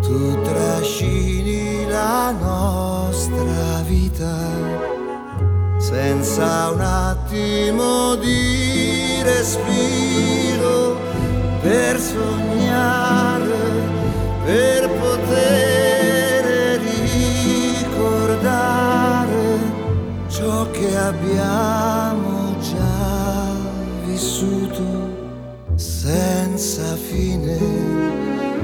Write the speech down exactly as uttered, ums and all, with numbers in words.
tu trascini la nostra vita senza un attimo di respiro, per sognare, per poter ricordare ciò che abbiamo già vissuto senza fine.